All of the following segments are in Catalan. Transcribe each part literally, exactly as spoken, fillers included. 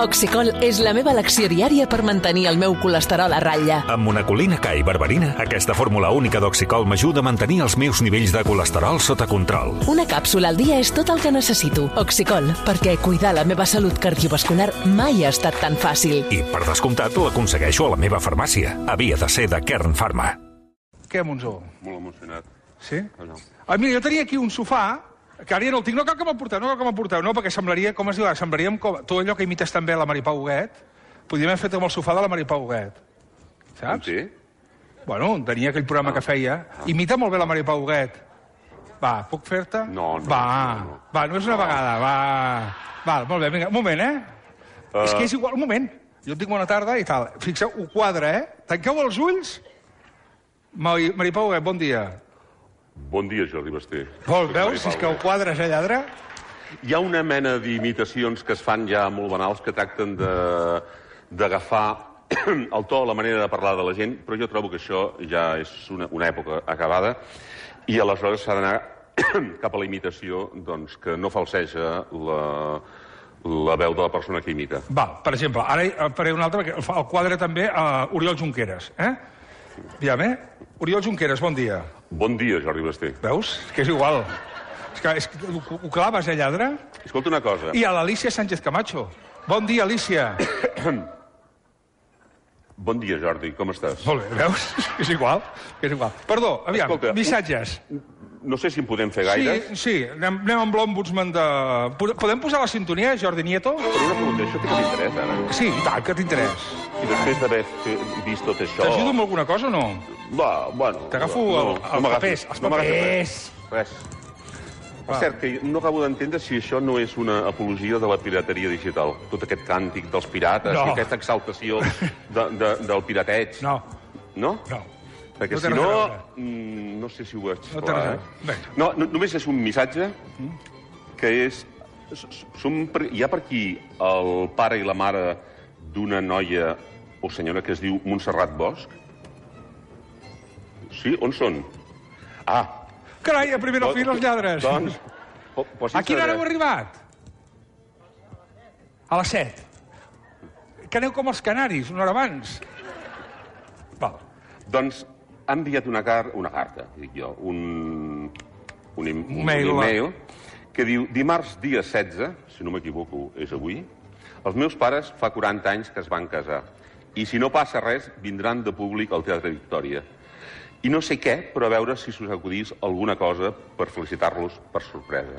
Oxicol és la meva elecció diària per mantenir el meu colesterol a ratlla. Amb monacolina K i berberina, aquesta fórmula única d'Oxicol m'ajuda a mantenir els meus nivells de colesterol sota control. Una càpsula al dia és tot el que necessito. Oxicol, perquè cuidar la meva salut cardiovascular mai ha estat tan fàcil. I, per descomptat, l'aconsegueixo a la meva farmàcia. Havia de ser de Kern Pharma. Què, Monzó? Molt emocionat. Sí? Ah, mira, jo tenia aquí un sofà, que ara ja no el tinc. No cal que me'l porteu, no cal que me'l porteu, no, perquè semblaria, com es diu, semblaríem com... Tot allò que imites també la Maripau Huguet, podríem haver fet amb el sofà de la Maripau Huguet. Saps? Sí? Bueno, tenia aquell programa que feia. Imita molt bé la Maripau Huguet. Va, puc fer-te? No, no. Va, no, no. va, només una vegada, va. Va, molt bé, vinga, un moment, eh? Uh... És que és igual, un moment. Jo tinc bona tarda i tal. Fixeu, ho quadra, eh? Tanqueu els ulls. Maripau Huguet, bon dia. Bon dia, Jordi Basté. Vol, veus? Si és que ho quadres, eh, lladre? Hi ha una mena d'imitacions que es fan ja molt banals que tracten d'agafar el to, la manera de parlar de la gent, però jo trobo que això ja és una, una època acabada i aleshores s'ha d'anar cap a la imitació doncs, que no falseja la, la veu de la persona que imita. Val, per exemple, ara faré un altre, perquè el quadre també a Oriol Junqueras, eh? Aviam, eh? Oriol Junqueras, bon dia. Bon dia, Jordi Basté. Veus? És que és igual. És que, és que ho, ho claves, eh, lladre? Escolta una cosa. I a l'Alícia Sánchez Camacho. Bon dia, Alícia. Bon dia, Jordi, com estàs? Molt bé, veus? És igual, és igual. Perdó, aviam, Escolta, missatges. No sé si en podem fer gaires. Sí, sí, anem, anem amb l'ombudsman de... Podem posar la sintonia, Jordi Nieto? Però una pregunta, això té que t'interès, ara? Sí, i tant, que t'interès. I després d'haver vist tot això... T'ajudo amb alguna cosa o no? Va, bueno... T'agafo no, el, els no papers, els no papers. Res. Per cert, que no acabo d'entendre si això no és una apologia de la pirateria digital. Tot aquest càntic dels pirates no. I aquesta exaltació de, de, del pirateig. No. No? No. Perquè no si no, mm, no sé si ho veig no clar. Eh? No, no, només és un missatge que és... Som, hi ha per aquí el pare i la mare d'una noia o senyora que es diu Montserrat Bosch? Sí? On són? Ah. Carai, a primera fila els lladres. Doncs... A quina hora heu arribat? A les set. Que aneu com els canaris, una hora abans. Val. Doncs ha enviat una, car una carta, dic jo, un, un, un, un mail, email que diu, dimarts dia setze, si no m'equivoco és avui, els meus pares fa quaranta anys que es van casar i si no passa res vindran de públic al Teatre Victòria. I no sé què, però a veure si us acudís alguna cosa per felicitar-los per sorpresa.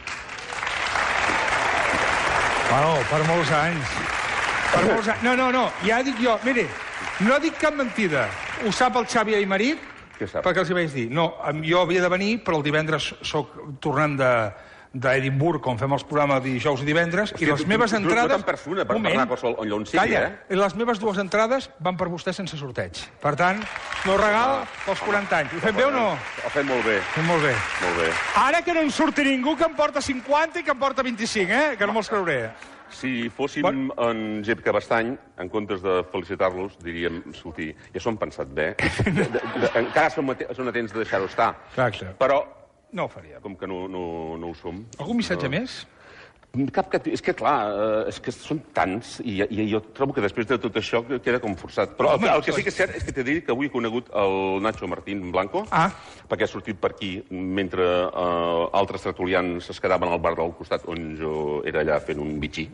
Bueno, per molts anys. Per molts anys. No, no, no, ja dic jo, mire, no dic cap mentida. Ho sap el Xavi Aymarit? Què sap? Perquè els hi vaig dir. No, jo havia de venir, però el divendres soc tornant de d'Edimburg, com fem els programes dijous i divendres, i les meves entrades... No tan persona, per parlar qualsevol on sigui, Calla, eh? les meves dues entrades van per vostè sense sorteig. Per tant, meu regal pels quaranta anys. Ho fem bé o no? Ho fem molt bé. Ho fem molt bé. Molt bé. Ara que no en surti ningú que em porta cinquanta i que em porta vint-i-cinc, eh? Que no me'ls creuré. Si fóssim bon... en Gep Cabestany, en comptes de felicitar-los, diríem, escolti, ja s'ho han pensat bé. De, de, de, encara són, són atents de deixar-ho estar. Exacte. Però... No ho faríem. Com que no, no, no ho som... Algun missatge no... més? Cap, cap, és que, clar, és que són tants, i, i jo trobo que després de tot això queda com forçat. Però el, el que sí que és cert és que t'he dit que avui he conegut el Nacho Martín Blanco, ah. perquè ha sortit per aquí mentre uh, altres tertulians es quedaven al bar del costat on jo era allà fent un bitxí.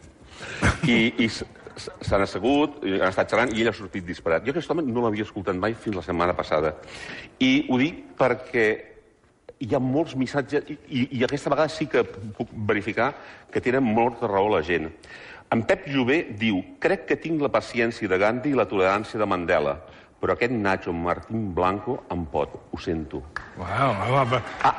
I, i s'han assegut, han estat xerrant, i ell ha sortit disparat. Jo aquest home no l'havia escoltat mai fins la setmana passada. I ho dic perquè hi ha molts missatges, i, i, i aquesta vegada sí que puc verificar que tenen molta raó la gent. En Pep Jové diu, crec que tinc la paciència de Gandhi i la tolerància de Mandela, però aquest Nacho Martín Blanco em pot, ho sento. Uau, ara...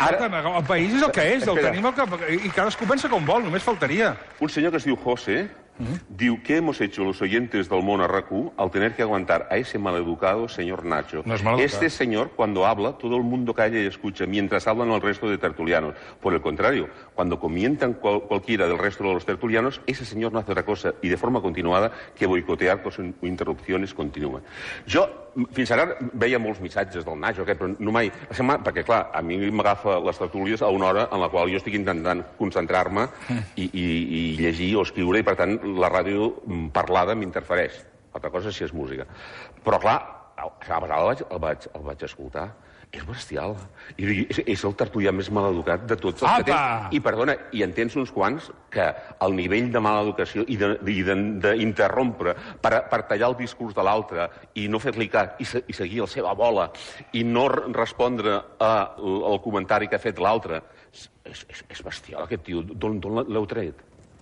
El país és el que és, el tenim el que... i cadascú pensa com vol, només faltaria. Un senyor que es diu José Uh-huh. Diu, ¿qué hemos hecho los oyentes del Món R Q al tener que aguantar a ese maleducado señor Nacho? No es maleducado. Este señor, cuando habla, todo el mundo calla y escucha, mientras hablan el resto de tertulianos. Por el contrario, cuando comientan cual, cualquiera del resto de los tertulianos, ese señor no hace otra cosa, y de forma continuada, que boicotear con sus interrupciones continua. Jo, fins ara, veia molts missatges del Nacho, aquest, però no mai... Perquè, clar, a mi m'agafa les tertúlies a una hora en la qual jo estic intentant concentrar-me i, i, i llegir o escriure, i, per tant, la ràdio parlada m'interfereix. Altra cosa si és música. Però, clar, a vegades el vaig, el vaig, el vaig escoltar. És bestial. I és, és el tertulià més maleducat de tots els que tens. I, perdona, i en tens uns quants que el nivell de mala educació i d'interrompre per, per tallar el discurs de l'altre i no fer-li cas i, se, i seguir la seva bola i no respondre al comentari que ha fet l'altre. És, és, és bestial, aquest tio. D'on l'heu tret?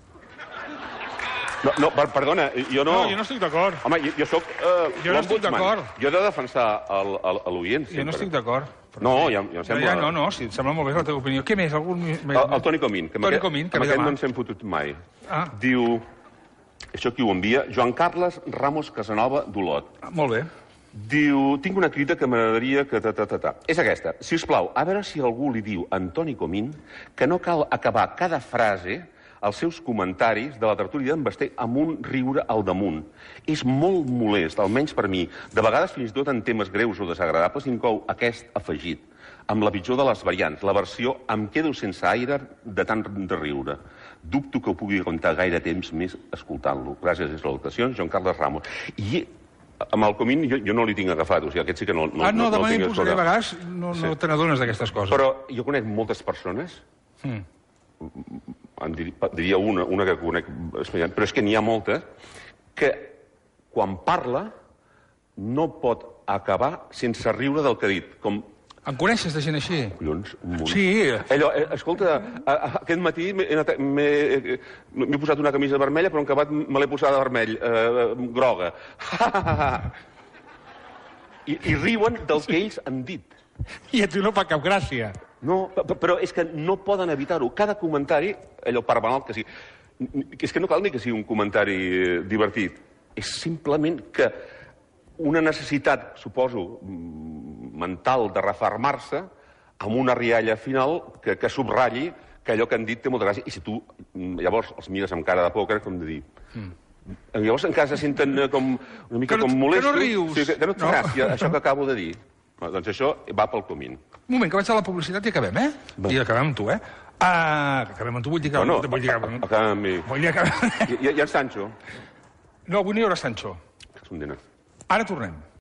No, no, perdona, jo no... No, jo no estic d'acord. Home, jo, jo soc... Uh, jo no estic d'acord. Jo he de defensar l'oient, sempre. Jo no estic d'acord. No, ja, ja em sembla... Ja, no, no, sí, em sembla molt bé la teva opinió. Què més? Algun... El, el Toni Comín. Que Toni Comín, que ve demà. Amb aquest no ens hem fotut mai. Ah. Diu... Això qui ho envia? Joan Carles Ramos Casanova d'Olot. Ah, molt bé. Diu, tinc una crida que m'agradaria que... Ta, ta, ta, ta. És aquesta. Si us plau, a veure si algú li diu a Toni Comín que no cal acabar cada frase els seus comentaris de la tertúlia d'en Basté amb un riure al damunt. És molt molest, almenys per mi. De vegades, fins i tot en temes greus o desagradables, inclou aquest afegit, amb la pitjor de les variants, la versió em quedo sense aire de tant de riure. Dubto que ho pugui aguantar gaire temps més escoltant-lo. Gràcies, és l'adaptació, Joan Carles Ramos. I amb el Comín jo, jo no li tinc agafat, o sigui, aquest sí que no... no ah, no, no, demà no hi posaré a vegades, no, no sí. te n'adones d'aquestes coses. Però jo conec moltes persones... Mm. En diria una, una que conec, però és que n'hi ha moltes, que quan parla no pot acabar sense riure del que ha dit. Com... En coneixes de gent així? Collons, un munt. Sí. Allò, escolta, aquest matí m'he posat una camisa vermella, però en acabat me l'he posada de vermell, eh, groga. I, I riuen del que ells han dit. I a tu no fa cap gràcia. No, però és que no poden evitar-ho. Cada comentari, allò per banal que sigui... És que no cal ni que sigui un comentari divertit. És simplement que una necessitat, suposo, mental de refermar-se amb una rialla final que, que subratlli que allò que han dit té molta gràcia. I si tu llavors els mires amb cara de pòquer, com de dir... Mm. Llavors encara se senten com, una mica que no, com molestos. Que no rius. Sí, que, que no et fa no. gràcia, això que acabo de dir. Doncs això va pel Comín. Un moment, que vaig a la publicitat i acabem, eh? Va. I acabem amb tu, eh? Ah, que acabem amb tu, vull dir que... No, no, vull dir que... acabem amb mi. Vull dir que... I, i en Sancho? No, avui no hi haurà Sancho. És un dinar. Ara tornem.